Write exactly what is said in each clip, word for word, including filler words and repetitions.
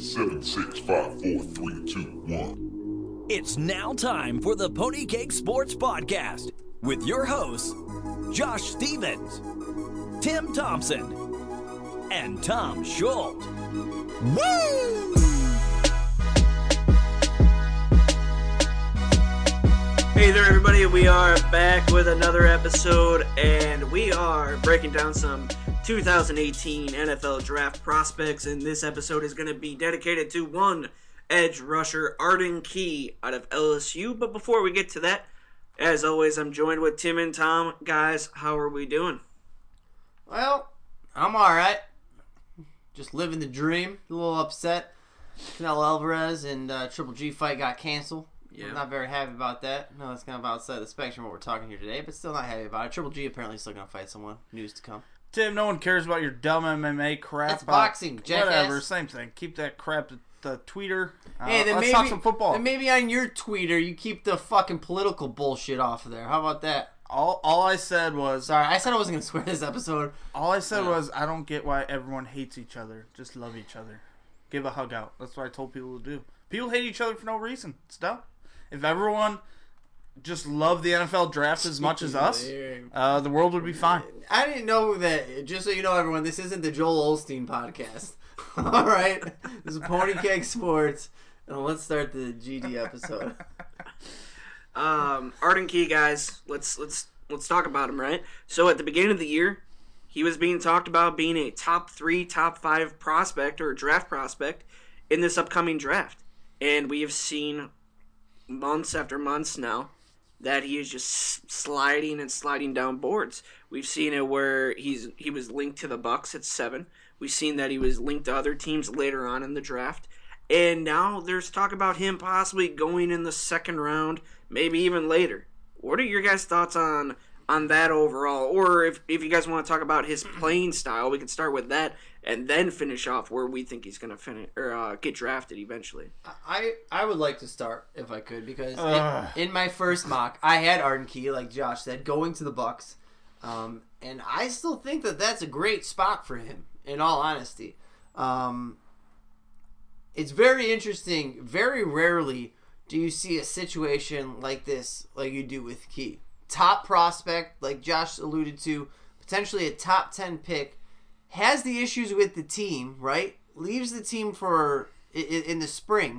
Seven, six, five, four, three, two, one. It's now time for the Pony Cake Sports Podcast with your hosts, Josh Stevens, Tim Thompson, and Tom Schultz. Woo! Hey there, everybody. We are back with another episode, and we are breaking down some two thousand eighteen N F L Draft prospects, and this episode is going to be dedicated to one edge rusher, Arden Key, out of L S U. But before we get to that, as always, I'm joined with Tim and Tom. Guys, how are we doing? Well, I'm alright. Just living the dream. A little upset. Canelo Alvarez and uh, Triple G fight got canceled. Yeah. I'm not very happy about that. No, that's kind of outside the spectrum of what we're talking here today, but still not happy about it. Triple G apparently still going to fight someone. News to come. Tim, no one cares about your dumb M M A crap. That's boxing, jackass. Whatever, same thing. Keep that crap at the tweeter. Uh, hey, then let's maybe, talk some football. Then maybe on your tweeter you keep the fucking political bullshit off of there. How about that? All all I said was... Sorry, I said I wasn't going to swear this episode. All I said uh, was, I don't get why everyone hates each other. Just love each other. Give a hug out. That's what I told people to do. People hate each other for no reason. It's dumb. If everyone just loved the N F L draft as much as us, uh, the world would be fine. I didn't know that. Just so you know, everyone, this isn't the Joel Osteen podcast. All right? This is Pony Cake Sports, and let's start the G D episode. Um, Arden Key, guys, let's let's let's talk about him, right? So at the beginning of the year, he was being talked about being a top three, top five prospect or draft prospect in this upcoming draft, and we have seen months after months now that he is just sliding and sliding down boards. We've seen it where he's he was linked to the Bucks at seven. We've seen that he was linked to other teams later on in the draft. And now there's talk about him possibly going in the second round, maybe even later. What are your guys' thoughts on on that overall? Or if, if you guys want to talk about his playing style, we can start with that and then finish off where we think he's going to finish or uh, get drafted eventually. I, I would like to start, if I could, because in, in my first mock, I had Arden Key, like Josh said, going to the Bucks. Um, and I still think that that's a great spot for him, in all honesty. Um, it's very interesting. Very rarely do you see a situation like this, like you do with Key. Top prospect, like Josh alluded to, potentially a top ten pick, has the issues with the team, right? Leaves the team for in the spring,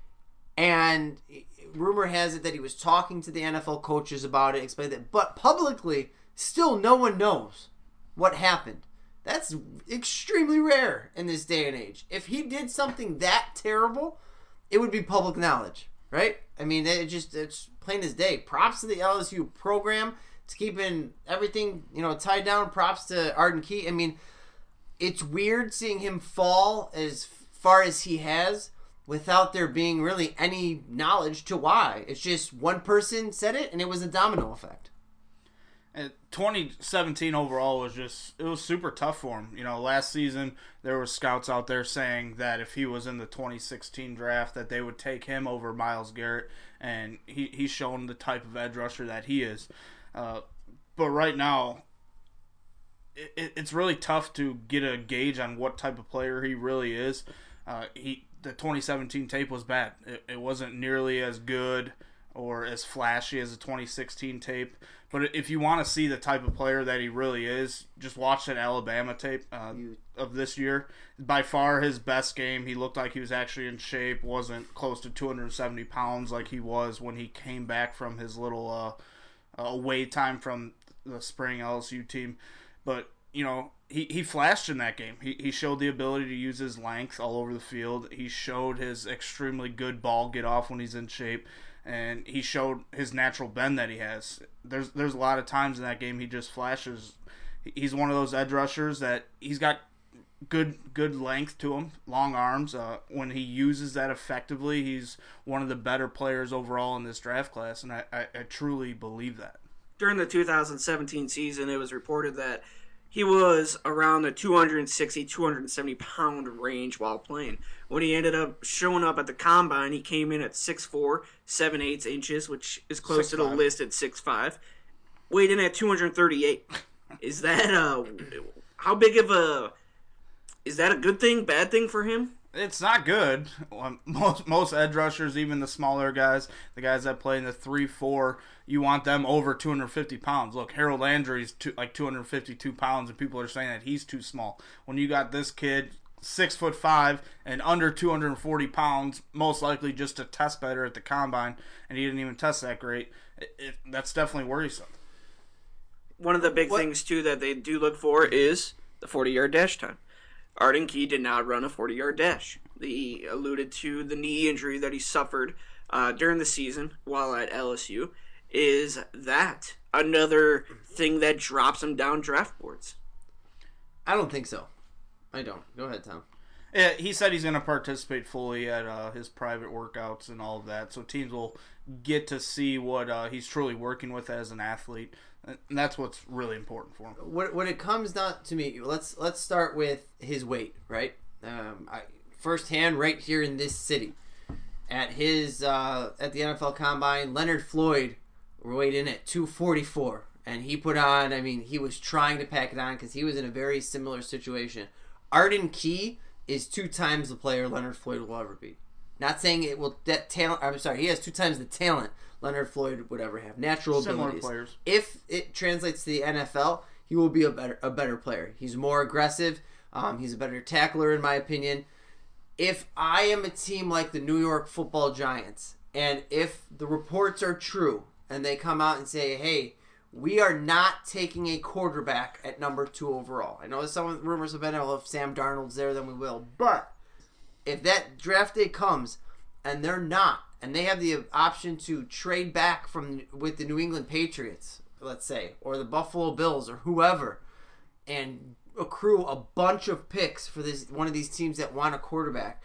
and rumor has it that he was talking to the N F L coaches about it, explained that, but publicly, still no one knows what happened. That's extremely rare in this day and age. If he did something that terrible, it would be public knowledge, right? I mean, it just it's plain as day. Props to the L S U program to keeping everything, you know, tied down. Props to Arden Key. I mean, it's weird seeing him fall as far as he has without there being really any knowledge to why. It's just one person said it, and it was a domino effect. And twenty seventeen overall was just, it was super tough for him. You know, last season there were scouts out there saying that if he was in the twenty sixteen draft that they would take him over Myles Garrett, and he, he's shown the type of edge rusher that he is. Uh, but right now, it, it's really tough to get a gauge on what type of player he really is. Uh, he the twenty seventeen tape was bad. It, it wasn't nearly as good or as flashy as the twenty sixteen tape. But if you want to see the type of player that he really is, just watch that Alabama tape uh, of this year. By far his best game. He looked like he was actually in shape, wasn't close to two hundred seventy pounds like he was when he came back from his little uh, away time from the spring L S U team. But, you know, he, he flashed in that game. He, he showed the ability to use his length all over the field. He showed his extremely good ball get off when he's in shape. And he showed his natural bend that he has. There's there's a lot of times in that game he just flashes. He's one of those edge rushers that he's got good good length to him, long arms. Uh, when he uses that effectively, he's one of the better players overall in this draft class, and I, I, I truly believe that. During the two thousand seventeen season, it was reported that he was around the two sixty, two seventy pound range while playing. When he ended up showing up at the combine, he came in at six four, seven eighths inches, which is close to the list at six five. Weighed in at two thirty-eight. Is that uh how big of a is that a good thing, bad thing for him? It's not good. Most most edge rushers, even the smaller guys, the guys that play in the three four, you want them over two hundred fifty pounds. Look, Harold Landry's two, like two hundred fifty-two pounds, and people are saying that he's too small. When you got this kid, six foot five and under two hundred forty pounds, most likely just to test better at the combine, and he didn't even test that great, it, it, that's definitely worrisome. One of the big what? things, too, that they do look for is the forty-yard dash time. Arden Key did not run a forty-yard dash. He alluded to the knee injury that he suffered uh, during the season while at L S U. Is that another thing that drops him down draft boards? I don't think so. I don't. Go ahead, Tom. Yeah, he said he's going to participate fully at uh, his private workouts and all of that, so teams will get to see what uh, he's truly working with as an athlete. And that's what's really important for him. When, when it comes down to me, let's let's start with his weight, right? Um, I, firsthand, right here in this city, at his uh, at the N F L Combine, Leonard Floyd weighed in at two forty-four, and he put on. I mean, he was trying to pack it on because he was in a very similar situation. Arden Key is two times the player Leonard Floyd will ever be. Not saying it will that talent. I'm sorry, he has two times the talent Leonard Floyd would ever have. Natural Similar abilities. Players. If it translates to the N F L, he will be a better a better player. He's more aggressive. Um, he's a better tackler, in my opinion. If I am a team like the New York Football Giants, and if the reports are true, and they come out and say, hey, we are not taking a quarterback at number two overall. I know some rumors have been, well, if Sam Darnold's there, then we will. But if that draft day comes, and they're not, and they have the option to trade back from with the New England Patriots, let's say, or the Buffalo Bills, or whoever, and accrue a bunch of picks for this one of these teams that want a quarterback,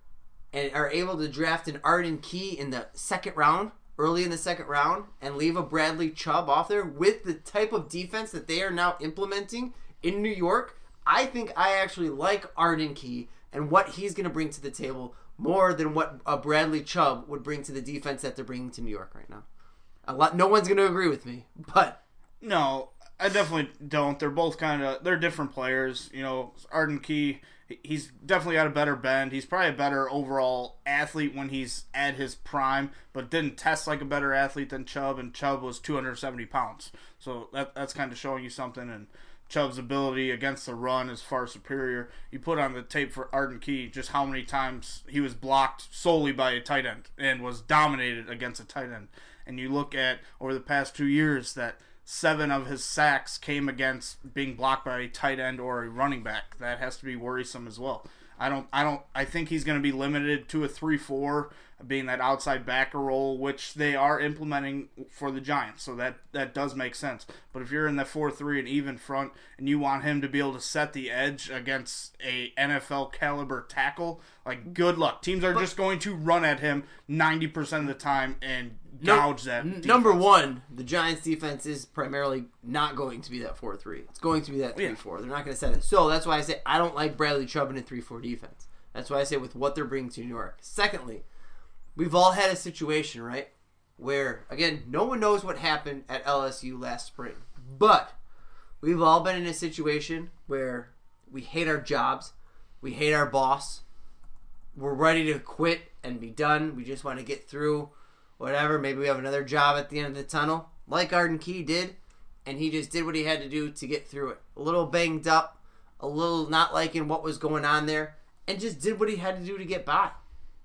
and are able to draft an Arden Key in the second round, early in the second round, and leave a Bradley Chubb off there with the type of defense that they are now implementing in New York, I think I actually like Arden Key and what he's going to bring to the table more than what a Bradley Chubb would bring to the defense that they're bringing to New York right now. A lot, no one's going to agree with me, but no, I definitely don't. They're both kind of they're different players. You know, Arden Key, he's definitely got a better bend. He's probably a better overall athlete when he's at his prime, but didn't test like a better athlete than Chubb, and Chubb was two hundred seventy pounds. So that that's kind of showing you something, and Chubb's ability against the run is far superior. You put on the tape for Arden Key just how many times he was blocked solely by a tight end and was dominated against a tight end. And you look at over the past two years that seven of his sacks came against being blocked by a tight end or a running back. That has to be worrisome as well. I don't I don't I think he's going to be limited to a three four, being that outside backer role, which they are implementing for the Giants. So that that does make sense. But if you're in the four three and even front and you want him to be able to set the edge against a N F L caliber tackle, like good luck. Teams are but, just going to run at him ninety percent of the time and gouge no, that n- defense. Number one, the Giants defense is primarily not going to be that four three. It's going to be that three four. Yeah. They're not going to set it. So that's why I say I don't like Bradley Chubb in a three four defense. That's why I say with what they're bringing to New York. Secondly, we've all had a situation, right, where, again, no one knows what happened at L S U last spring. But we've all been in a situation where we hate our jobs, we hate our boss, we're ready to quit and be done. We just want to get through whatever. Maybe we have another job at the end of the tunnel, like Arden Key did, and he just did what he had to do to get through it. A little banged up, a little not liking what was going on there, and just did what he had to do to get by.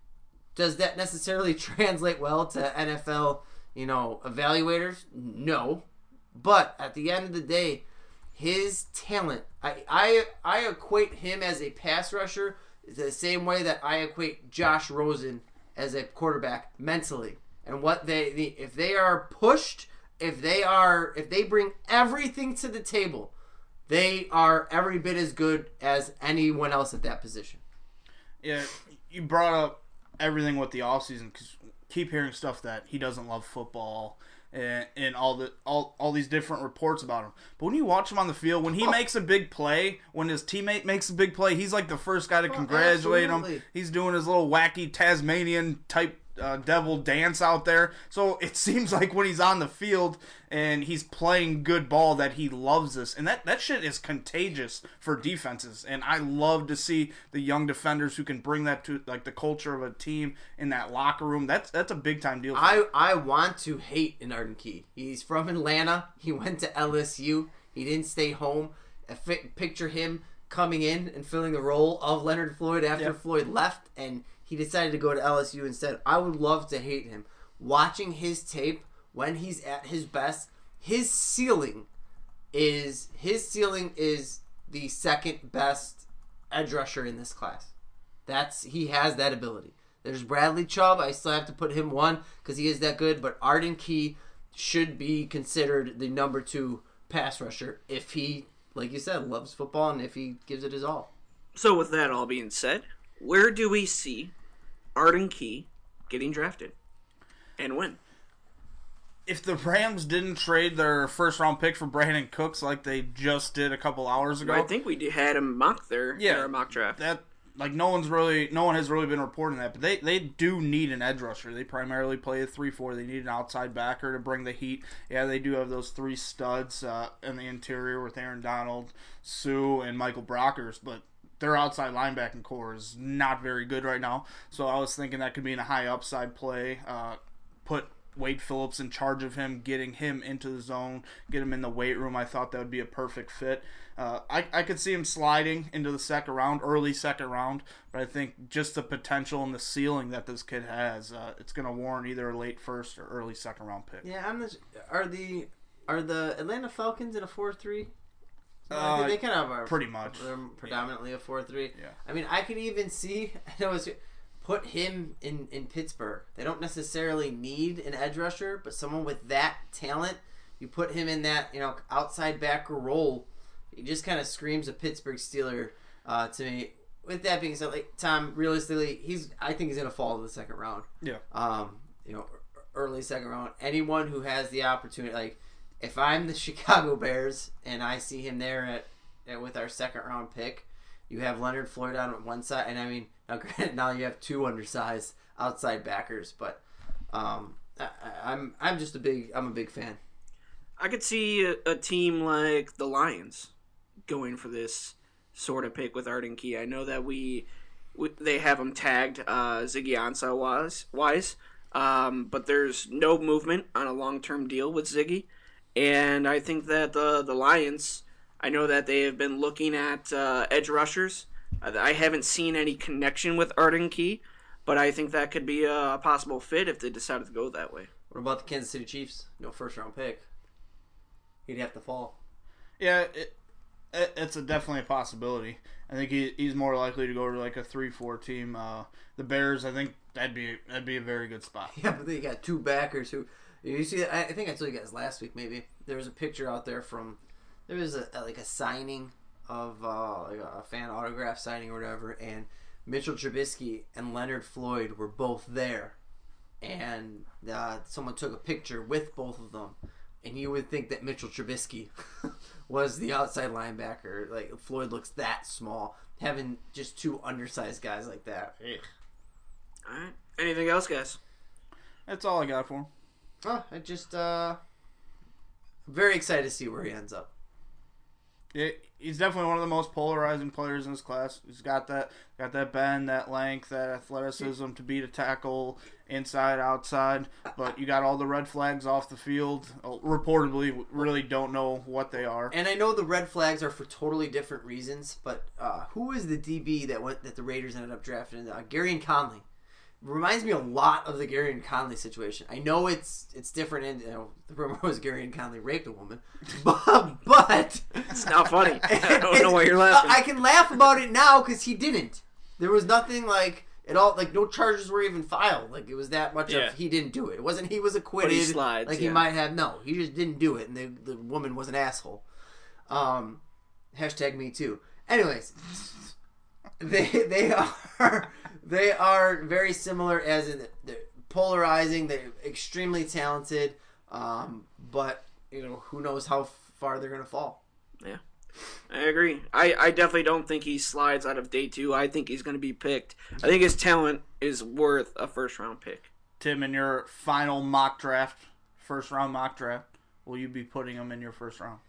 Does that necessarily translate well to N F L, you know, evaluators? No. But at the end of the day, his talent, I I, I equate him as a pass rusher the same way that I equate Josh Rosen as a quarterback mentally. And what they the, if they are pushed, if they are if they bring everything to the table, they are every bit as good as anyone else at that position. Yeah, you brought up everything with the offseason, because keep hearing stuff that he doesn't love football and, and all the all, all these different reports about him. But when you watch him on the field, when he oh. makes a big play, when his teammate makes a big play, he's like the first guy to oh, congratulate absolutely. him. He's doing his little wacky Tasmanian type uh, devil dance out there. So it seems like when he's on the field and he's playing good ball that he loves this. And that, that shit is contagious for defenses. And I love to see the young defenders who can bring that to like the culture of a team in that locker room. That's that's a big time deal for I, me. I want to hate an Arden Key. He's from Atlanta. He went to L S U. He didn't stay home. I fi- picture him coming in and filling the role of Leonard Floyd after Yep. Floyd left, and he decided to go to L S U instead. I would love to hate him. Watching his tape when he's at his best, his ceiling is his ceiling is the second best edge rusher in this class. That's he has that ability. There's Bradley Chubb. I still have to put him one because he is that good, but Arden Key should be considered the number two pass rusher if he, like you said, loves football and if he gives it his all. So with that all being said, where do we see Arden Key getting drafted? And when? If the Rams didn't trade their first round pick for Brandon Cooks like they just did a couple hours ago, I think we d- had him mock there Yeah, in our mock draft. that like no one's really no one has really been reporting that, but they, they do need an edge rusher. They primarily play a three four. They need an outside backer to bring the heat. Yeah, they do have those three studs uh, in the interior with Aaron Donald, Sue, and Michael Brockers, but their outside linebacking core is not very good right now. So I was thinking that could be in a high upside play. Uh, put Wade Phillips in charge of him, getting him into the zone, get him in the weight room. I thought that would be a perfect fit. Uh, I, I could see him sliding into the second round, early second round, but I think just the potential and the ceiling that this kid has, uh, it's going to warrant either a late first or early second round pick. Yeah, I'm the, are the are the Atlanta Falcons in a four three? Uh, they kind of are pretty much. They're predominantly a four three. Yeah. I mean, I could even see. I know it's put him in, in Pittsburgh. They don't necessarily need an edge rusher, but someone with that talent, you put him in that you know outside backer role. He just kind of screams a Pittsburgh Steeler uh, to me. With that being said, like Tom, realistically, he's I think he's gonna fall to the second round. Yeah. Um, you know, early second round. Anyone who has the opportunity, like if I'm the Chicago Bears and I see him there at, at with our second round pick, you have Leonard Floyd on one side, and I mean, now granted, now you have two undersized outside backers, but um, I, I'm I'm just a big I'm a big fan. I could see a, a team like the Lions going for this sort of pick with Arden Key. I know that we, we they have him tagged uh, Ziggy Ansah wise, wise um, but there's no movement on a long-term deal with Ziggy. And I think that the, the Lions, I know that they have been looking at uh, edge rushers. I haven't seen any connection with Arden Key, but I think that could be a possible fit if they decided to go that way. What about the Kansas City Chiefs? No first round pick. He'd have to fall. Yeah, it, it, it's a definitely a possibility. I think he, he's more likely to go to like a three four team. Uh, the Bears, I think that'd be that'd be a very good spot. Yeah, but they got two backers who you see. I think I told you guys last week. Maybe there was a picture out there from there was a, like a signing of uh, like a fan autograph signing or whatever, and Mitchell Trubisky and Leonard Floyd were both there, and uh, someone took a picture with both of them. And you would think that Mitchell Trubisky was the outside linebacker. Like, Floyd looks that small. Having just two undersized guys like that. All right. Anything else, guys? That's all I got for him. Oh, I just, uh... very excited to see where he ends up. Yeah, he's definitely one of the most polarizing players in his class. He's got that got that bend, that length, that athleticism to beat a tackle inside, outside. But you got all the red flags off the field. Reportedly, really don't know what they are. And I know the red flags are for totally different reasons, but uh, who is the D B that went that the Raiders ended up drafting? Uh, Garyon Conley. Reminds me a lot of the Garyon Conley situation. I know it's it's different, and you know, the rumor was Garyon Conley raped a woman, but but it's not funny. I don't know why you're laughing. I can laugh about it now because he didn't. There was nothing like it all. Like no charges were even filed. Like it was that much Yeah. of he didn't do it. It wasn't he was acquitted. But he slides, like yeah. he might have. No, he just didn't do it, and the the woman was an asshole. Um, hashtag me too. Anyways, they they are. They are very similar as in they're polarizing. They're extremely talented, um, but you know who knows how far they're going to fall. Yeah, I agree. I, I definitely don't think he slides out of day two. I think he's going to be picked. I think his talent is worth a first round pick. Tim, in your final mock draft, first round mock draft, will you be putting him in your first round?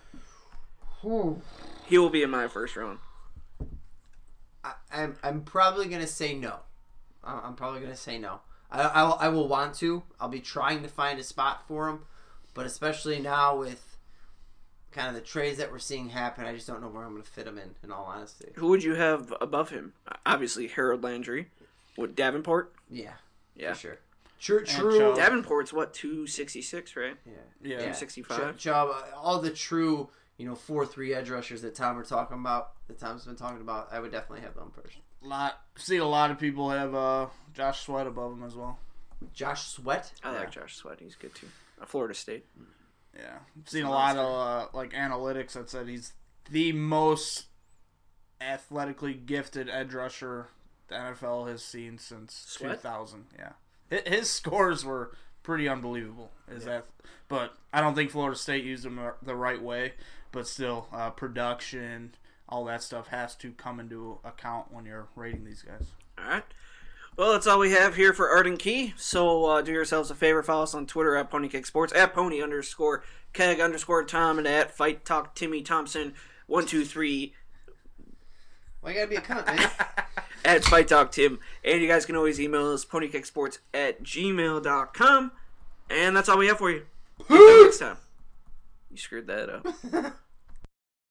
He will be in my first round. I, I'm I'm probably gonna say no. I- I'm probably gonna say no. I, I will- I will want to. I'll be trying to find a spot for him, but especially now with kind of the trades that we're seeing happen, I just don't know where I'm gonna fit him in. In all honesty, Who would you have above him? Obviously, Harold Landry. What, Davenport? yeah, Yeah. for sure. True, And true. Chubb. Davenport's what, two sixty-six, right? Yeah, Yeah. two sixty-five. Ch- Chubb, uh, all the true, you know, four three edge rushers that Tom were talking about, that Tom's been talking about, I would definitely have them first. Lot see a lot of people have uh, Josh Sweat above him as well. Josh Sweat. I Yeah. like Josh Sweat. He's good too. Uh, Florida State. Yeah, I've seen a lot of uh, like analytics that said he's the most athletically gifted edge rusher the N F L has seen since Sweat? two thousand. Yeah, Hi- his scores were pretty unbelievable. Is that? But I don't think Florida State used him the right way. But still, uh, production, all that stuff has to come into account when you're rating these guys. All right. Well, that's all we have here for Arden Key. So uh, do yourselves a favor. Follow us on Twitter at Pony Keg Sports, at Pony underscore Keg underscore Tom, and at Fight Talk Timmy Thompson one two three Why you gotta be a cunt, man? at Fight Talk Tim. And you guys can always email us ponykegsports at gmail dot com. And that's all we have for you. Until next time. You screwed that up.